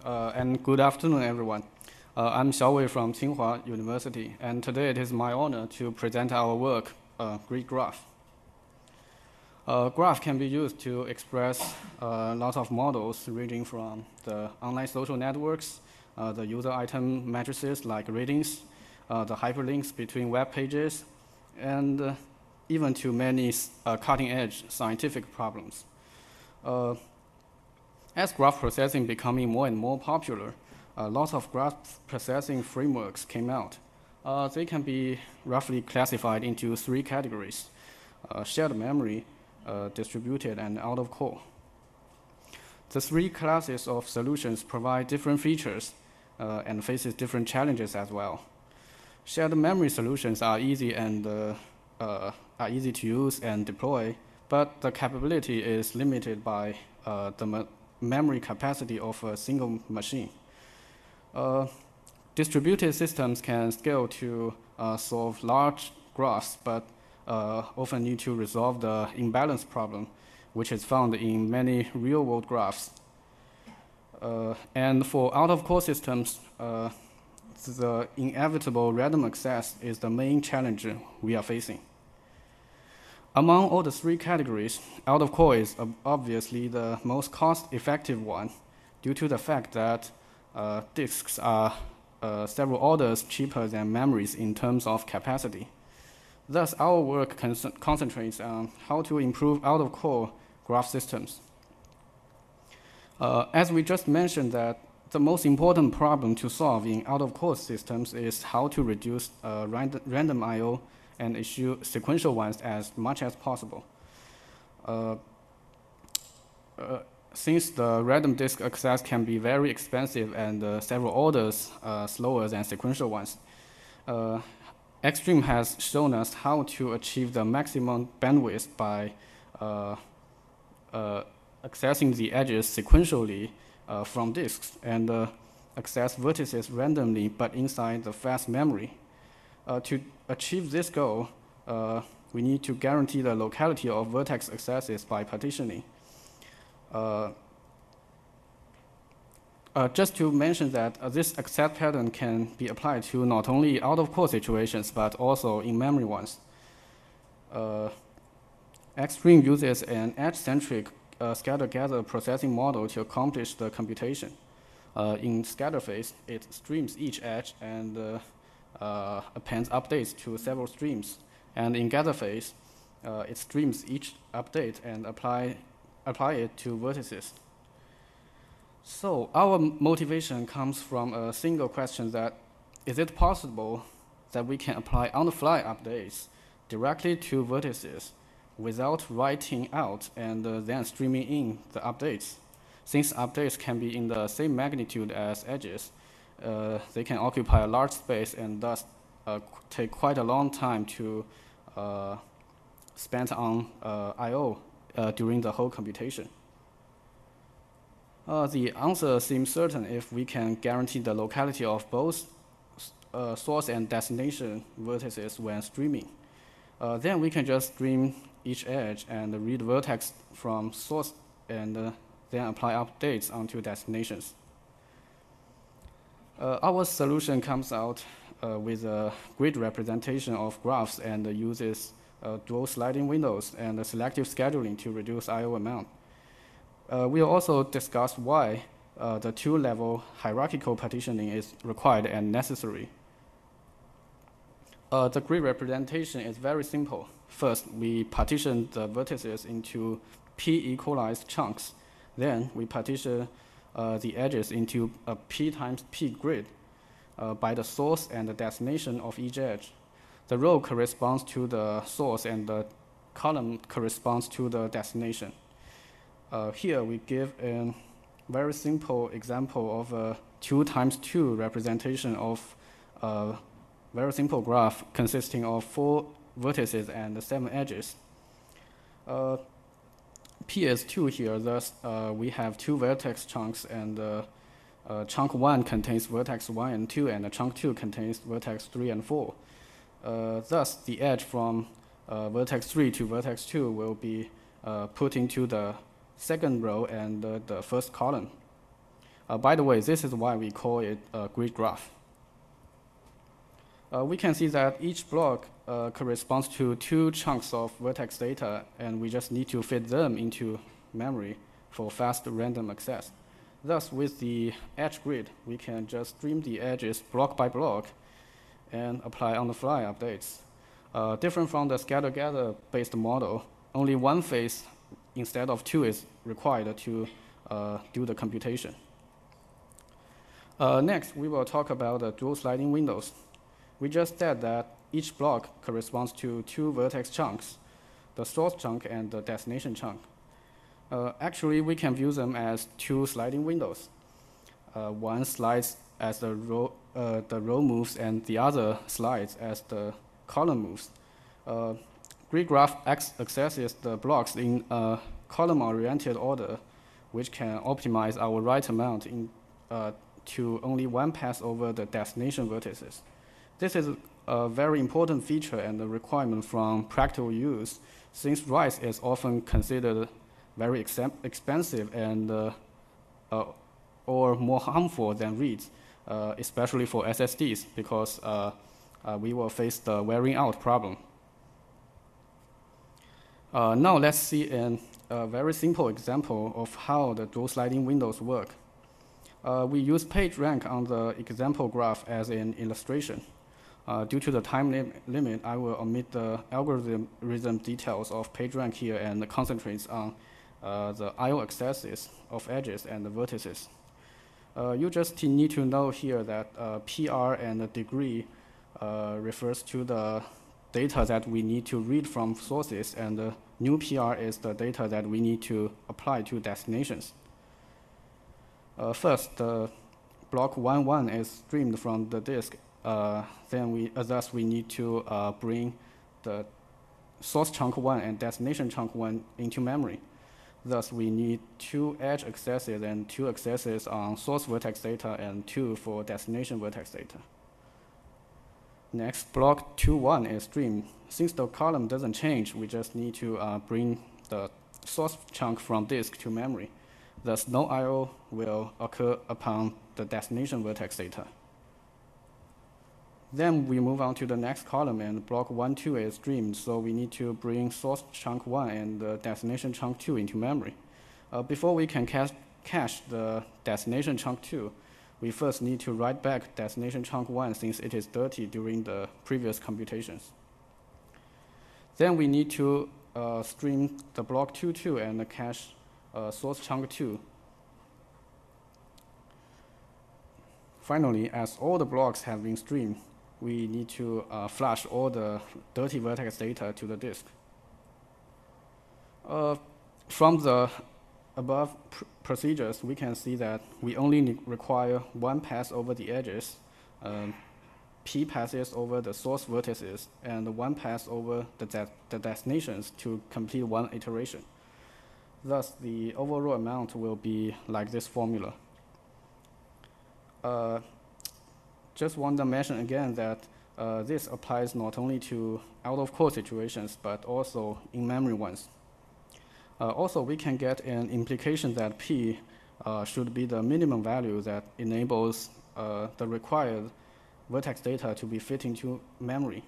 and good afternoon, everyone. I'm Xiaowei from Tsinghua University, and today it is my honor to present our work, Grid Graph. Graph can be used to express lots of models ranging from the online social networks, the user item matrices like ratings, the hyperlinks between web pages, and even to many cutting-edge scientific problems. As graph processing becoming more and more popular, lots of graph processing frameworks came out. They can be roughly classified into three categories: shared memory, distributed, and out-of-core. The three classes of solutions provide different features and faces different challenges as well. Shared memory solutions are easy to use and deploy, but the capability is limited by the memory capacity of a single machine. Distributed systems can scale to solve large graphs, but often need to resolve the imbalance problem, which is found in many real-world graphs. And for out-of-core systems, the inevitable random access is the main challenge we are facing. Among all the three categories, out-of-core is obviously the most cost-effective one due to the fact that disks are several orders cheaper than memories in terms of capacity. Thus, our work concentrates on how to improve out-of-core graph systems. As we just mentioned, that the most important problem to solve in out-of-core systems is how to reduce random I/O and issue sequential ones as much as possible. Since the random disk access can be very expensive and several orders slower than sequential ones, Xstream has shown us how to achieve the maximum bandwidth by accessing the edges sequentially from disks and access vertices randomly but inside the fast memory. To achieve this goal, we need to guarantee the locality of vertex accesses by partitioning. Just to mention that this access pattern can be applied to not only out-of-core situations, but also in memory ones. Xstream uses an edge-centric scatter-gather processing model to accomplish the computation. In scatter phase, it streams each edge and appends updates to several streams. And in gather phase, it streams each update and apply it to vertices. So our motivation comes from a single question that, is it possible that we can apply on-the-fly updates directly to vertices without writing out and then streaming in the updates? Since updates can be in the same magnitude as edges, they can occupy a large space and thus take quite a long time to spend on I/O during the whole computation. The answer seems certain if we can guarantee the locality of both source and destination vertices when streaming. Then we can just stream each edge and read vertex from source and then apply updates onto destinations. Our solution comes out with a grid representation of graphs and uses dual sliding windows and selective scheduling to reduce I/O amount. We'll also discuss why the two-level hierarchical partitioning is required and necessary. The grid representation is very simple. First, we partition the vertices into p-equalized chunks. Then we partition the edges into a p times p grid by the source and the destination of each edge. The row corresponds to the source and the column corresponds to the destination. Here we give a very simple example of a 2 times 2 representation of a very simple graph consisting of 4 vertices and 7 edges. P is 2 here, thus we have 2 vertex chunks, and chunk 1 contains vertex 1 and 2, and chunk 2 contains vertex 3 and 4. Thus, the edge from vertex 3 to vertex 2 will be put into the second row and the first column. By the way, this is why we call it a grid graph. We can see that each block corresponds to 2 chunks of vertex data, and we just need to fit them into memory for fast random access. Thus, with the edge grid, we can just stream the edges block by block and apply on-the-fly updates. Different from the scatter-gather-based model, only one phase instead of 2 is required to do the computation. Next, we will talk about the dual sliding windows. We just said that each block corresponds to 2 vertex chunks, the source chunk and the destination chunk. Actually, we can view them as 2 sliding windows. One slides as the row moves, and the other slides as the column moves. Grid graph accesses the blocks in a column-oriented order, which can optimize our write amount to only one pass over the destination vertices. This is a very important feature and a requirement from practical use, since write is often considered very expensive and or more harmful than reads, especially for SSDs, because we will face the wearing out problem. Now let's see a very simple example of how the dual sliding windows work. We use PageRank on the example graph as an illustration. Due to the time limit, I will omit the algorithm details of PageRank here and concentrate on the I/O accesses of edges and the vertices. You just need to know here that PR and the degree refers to the data that we need to read from sources, and the new PR is the data that we need to apply to destinations. First, the block 1.1 is streamed from the disk. Thus we need to bring the source chunk 1 and destination chunk 1 into memory. Thus, we need 2 edge accesses and 2 accesses on source vertex data and 2 for destination vertex data. Next, block 2.1 is streamed. Since the column doesn't change, we just need to bring the source chunk from disk to memory. Thus, no I/O will occur upon the destination vertex data. Then we move on to the next column, and block 1.2 is streamed, so we need to bring source chunk 1 and the destination chunk 2 into memory. Before we can cache the destination chunk 2, we first need to write back destination chunk 1 since it is dirty during the previous computations. Then we need to stream the block 2.2 and cache source chunk 2. Finally, as all the blocks have been streamed, we need to flush all the dirty vertex data to the disk. From the above procedures, we can see that we only require 1 pass over the edges, P passes over the source vertices, and 1 pass over the destinations to complete 1 iteration. Thus, the overall amount will be like this formula. Just want to mention again that this applies not only to out-of-core situations, but also in-memory ones. Also, we can get an implication that P should be the minimum value that enables the required vertex data to be fit into memory.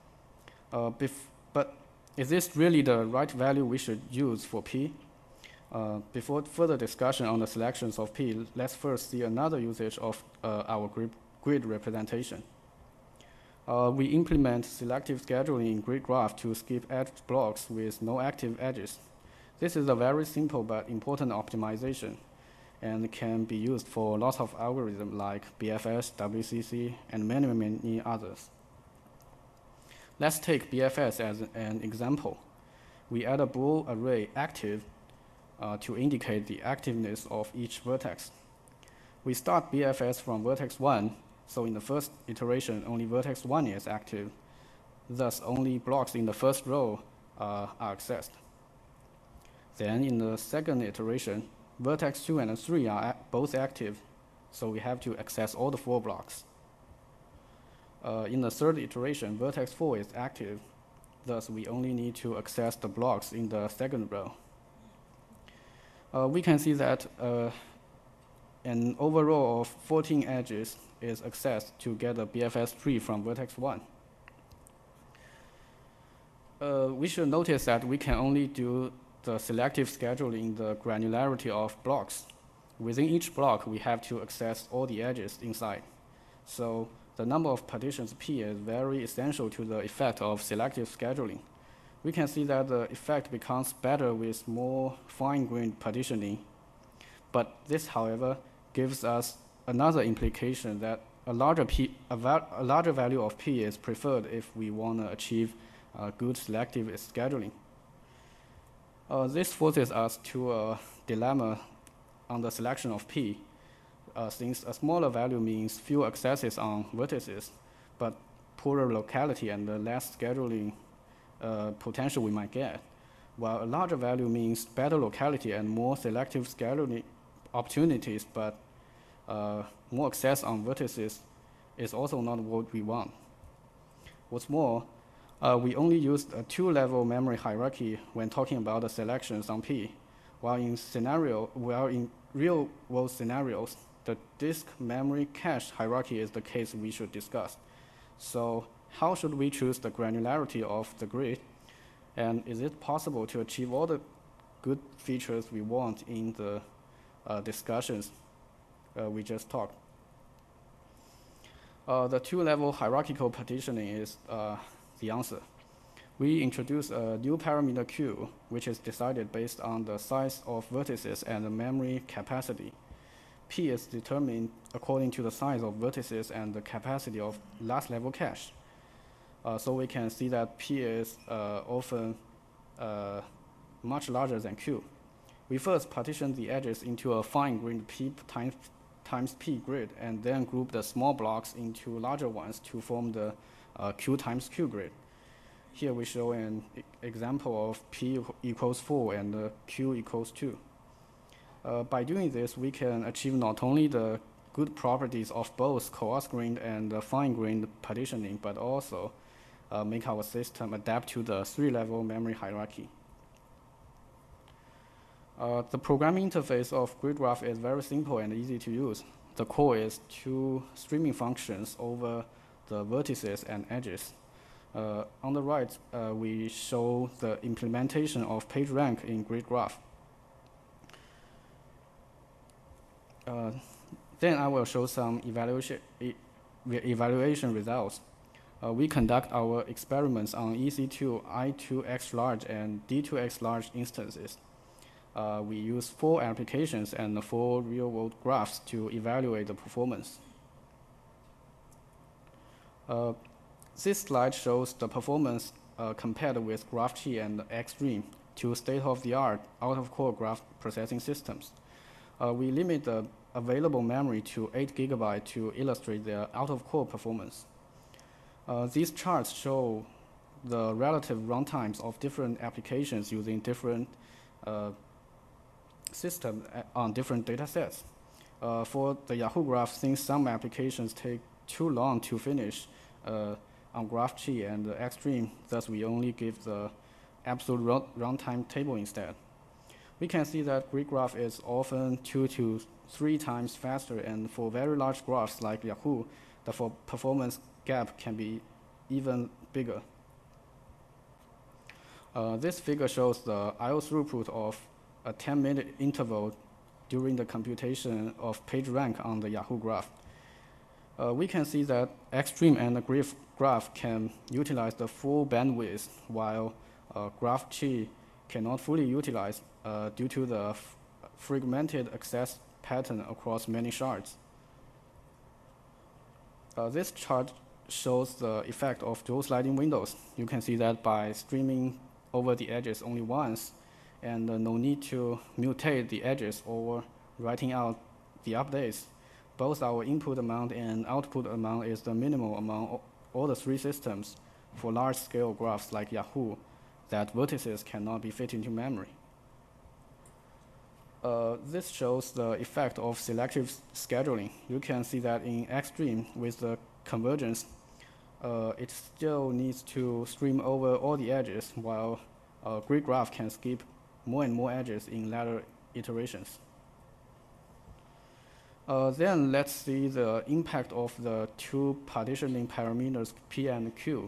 But is this really the right value we should use for P? Before further discussion on the selections of P, let's first see another usage of our grid representation. We implement selective scheduling in grid graph to skip edge blocks with no active edges. This is a very simple but important optimization and can be used for lots of algorithms like BFS, WCC, and many others. Let's take BFS as an example. We add a bool array active to indicate the activeness of each vertex. We start BFS from vertex 1, so in the first iteration, only vertex 1 is active. Thus, only blocks in the first row are accessed. Then in the second iteration, vertex 2 and 3 are both active, so we have to access all the 4 blocks. In the third iteration, vertex 4 is active, thus we only need to access the blocks in the second row. We can see that an overall of 14 edges is accessed to get a BFS tree from vertex 1. We should notice that we can only do the selective scheduling in the granularity of blocks. Within each block, we have to access all the edges inside. So the number of partitions P is very essential to the effect of selective scheduling. We can see that the effect becomes better with more fine-grained partitioning. But this, however, gives us another implication that a larger value of P is preferred if we want to achieve good selective scheduling. This forces us to a dilemma on the selection of P, since a smaller value means fewer accesses on vertices, but poorer locality and less scheduling potential we might get, while a larger value means better locality and more selective scheduling opportunities, but more access on vertices is also not what we want. What's more, we only used a two-level memory hierarchy when talking about the selections on P, while in real-world scenarios, the disk memory cache hierarchy is the case we should discuss. So how should we choose the granularity of the grid? And is it possible to achieve all the good features we want in the discussions we just talked? The two-level hierarchical partitioning is the answer. We introduce a new parameter Q, which is decided based on the size of vertices and the memory capacity. P is determined according to the size of vertices and the capacity of last level cache. So we can see that P is often much larger than Q. We first partition the edges into a fine-grained P times P grid, and then group the small blocks into larger ones to form the Q times Q grid. Here we show an example of P equals 4 and Q equals 2. By doing this, we can achieve not only the good properties of both coarse-grained and fine-grained partitioning, but also make our system adapt to the three-level memory hierarchy. The programming interface of grid graph is very simple and easy to use. The core is two streaming functions over the vertices and edges. On the right, we show the implementation of PageRank in grid graph. Then I will show some evaluation results. We conduct our experiments on EC2 I2X large and D2X large instances. We use 4 applications and 4 real-world graphs to evaluate the performance. This slide shows the performance compared with GraphT and Xstream, two state-of-the-art out-of-core graph processing systems. We limit the available memory to 8 GB to illustrate their out-of-core performance. These charts show the relative runtimes of different applications using different systems on different data sets. For the Yahoo graph, since some applications take too long to finish on GraphT and Xstream, thus we only give the absolute runtime table instead. We can see that grid graph is often 2 to 3 times faster, and for very large graphs like Yahoo, the performance gap can be even bigger. This figure shows the I/O throughput of a 10-minute interval during the computation of PageRank on the Yahoo graph. We can see that Xstream and the grid graph can utilize the full bandwidth, while GraphT cannot fully utilize due to the fragmented access pattern across many shards. This chart shows the effect of dual sliding windows. You can see that by streaming over the edges only once, and no need to mutate the edges or writing out the updates, both our input amount and output amount is the minimal among all the 3 systems for large-scale graphs like Yahoo that vertices cannot be fit into memory. This shows the effect of selective scheduling. You can see that in Xstream, with the convergence, it still needs to stream over all the edges, while grid graph can skip more and more edges in later iterations. Then let's see the impact of the two partitioning parameters P and Q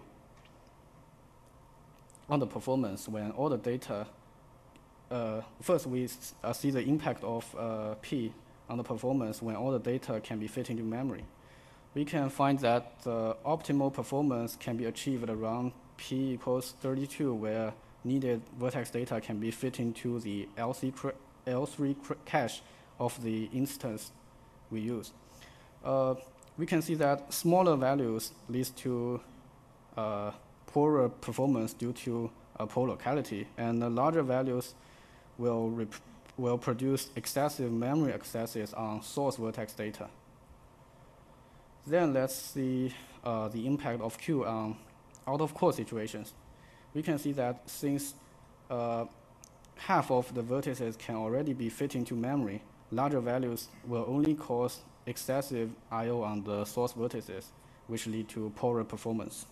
on the performance when all the data. First, we see the impact of P on the performance when all the data can be fit into memory. We can find that the optimal performance can be achieved around P equals 32, where needed vertex data can be fit into the L3 cache of the instance we use. We can see that smaller values leads to poorer performance due to poor locality, and the larger values will produce excessive memory accesses on source vertex data. Then let's see the impact of Q on out-of-core situations. We can see that since half of the vertices can already be fit into memory, larger values will only cause excessive I/O on the source vertices, which lead to poorer performance.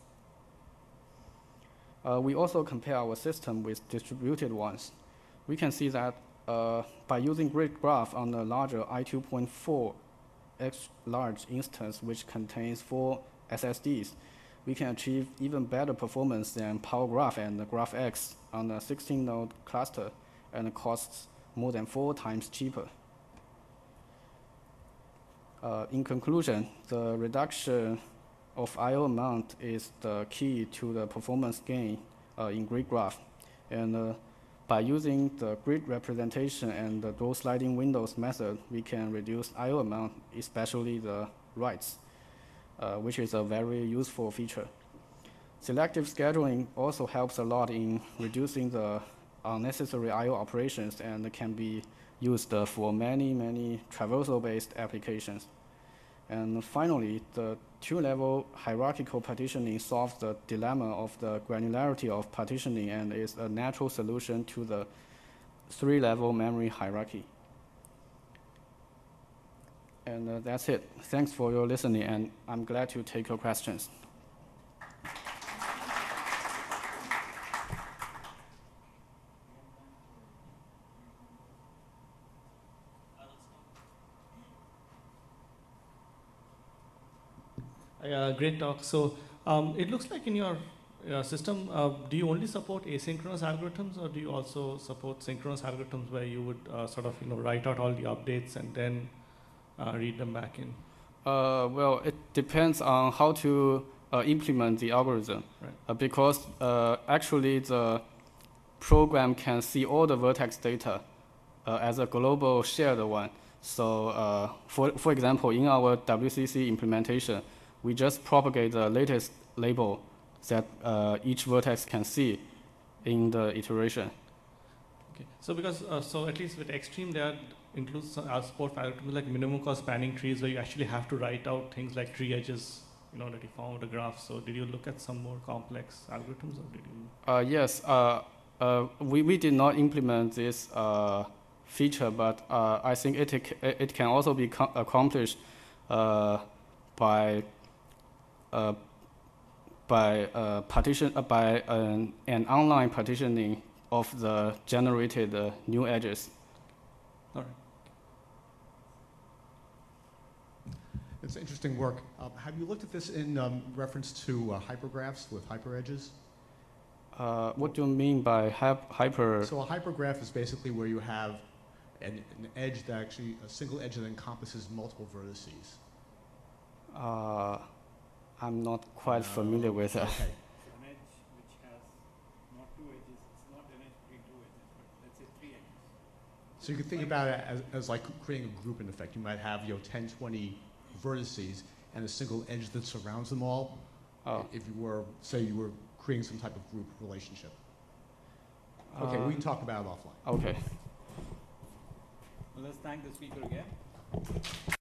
We also compare our system with distributed ones. We can see that by using grid graph on the larger I2.4 X large instance, which contains 4 SSDs, we can achieve even better performance than PowerGraph and GraphX on a 16-node cluster, and it costs more than 4 times cheaper. In conclusion, the reduction of I/O amount is the key to the performance gain in grid graph. And by using the grid representation and the dual sliding windows method, we can reduce I/O amount, especially the writes, which is a very useful feature. Selective scheduling also helps a lot in reducing the unnecessary I/O operations and can be used for many traversal-based applications. And finally, the two-level hierarchical partitioning solves the dilemma of the granularity of partitioning and is a natural solution to the three-level memory hierarchy. And that's it. Thanks for your listening, and I'm glad to take your questions. Great talk. So it looks like in your system, do you only support asynchronous algorithms, or do you also support synchronous algorithms where you would sort of write out all the updates and then read them back in? Well, it depends on how to implement the algorithm. Right. Because actually the program can see all the vertex data as a global shared one. So for example, in our WCC implementation, we just propagate the latest label that each vertex can see in the iteration. Okay. So because so at least with Xstream, there includes support for algorithms like minimum cost spanning trees, where you actually have to write out things like tree edges, that you form with a graph. So did you look at some more complex algorithms, or did you? Yes. We did not implement this feature, but I think it can also be accomplished by an online partitioning of the generated new edges. All right. It's interesting work. Have you looked at this in reference to hypergraphs with hyperedges? What do you mean by hyper? So a hypergraph is basically where you have an edge that actually, a single edge that encompasses multiple vertices. I'm not quite familiar with that. Okay. So an edge which has not two edges, it's not an edge between two edges, but let's say 3 edges. So you can think about it as like creating a group in effect. You might have 10, 20 vertices and a single edge that surrounds them all. If you were, say you were creating some type of group relationship. Okay, we can talk about it offline. Okay. Well, let's thank the speaker again.